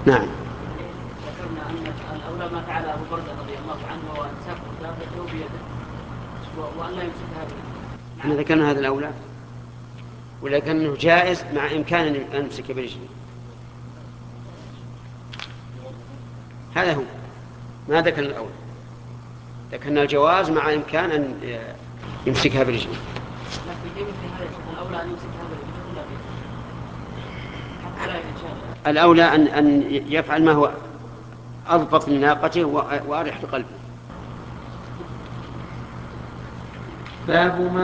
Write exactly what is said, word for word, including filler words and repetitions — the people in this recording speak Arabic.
نعم. ذكرنا أن الأولى ما فعل أبو برزة رضي الله عنه وأن ساق دابته بيده وأن لا يمسكها بيده. احنا ذكرنا هذا الأولى، ولكنه جائز مع إمكان أن يمسك برجله. هذا هو، ما ذكرنا الأولى، ذكرنا الجواز مع إمكان أن يمسكها برجله. لكن في هذا الأولى أن يمسكها برجله ولا بيده حتى لا يتشاغل. الأولى أن أن يفعل ما هو أضبط لناقته وأريح لقلبه. باب ما